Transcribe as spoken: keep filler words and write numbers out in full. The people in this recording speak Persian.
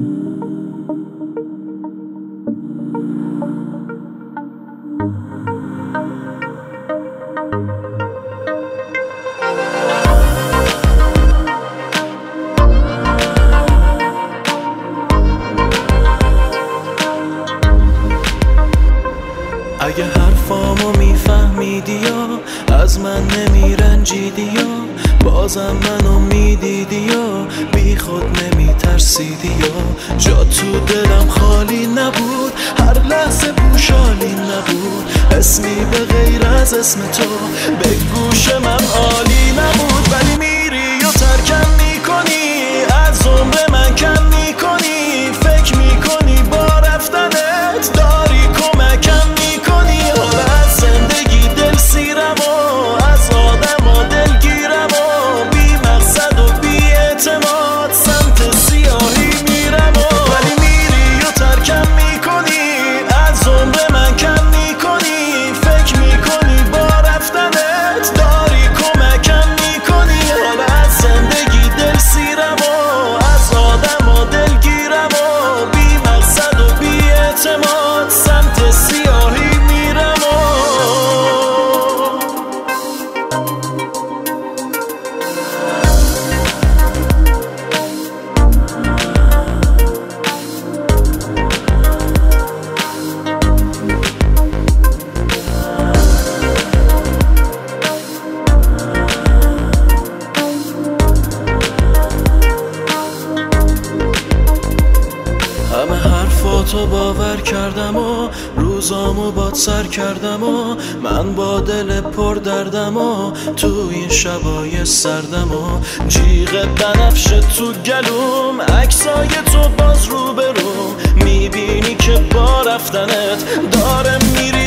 اگه حرفامو میفهمیدی یا از من نمیرنجیدی یا بازم منو میدیدی یا بی خود نمیترسیدی یا جا تو دلم خالی نبود، هر لحظه پوشالی نبود، اسمی به غیر از اسم تو به گوش من عالی نبود. ولی میری و ترکم میکنی، از عمر من کم میکنی، فکر میکنی با رفتنت داری کمکم میکنی. حالا از زندگی دل سیرم و از آدم ها دلگیرم و بی مقصد و بی اعتماد سمت سیاهی میرم و ولی میری و ترکم میکنی، از عمر من کم میکنی، فکر میکنی با رفتنت داری کمکم میکنی. حالا از زندگی دل سیرم و از آدم ها دلگیرم و بی مقصد و بی اعتماد سمت سیاهی میرم و همه حرفاتو باور کردم و روزامو باد سر کردم و من با دل پر دردم و تو این شبای سردم و جیغ بنفش تو گلوم، عکسای تو باز رو بروم، میبینی که با رفتنت داره میری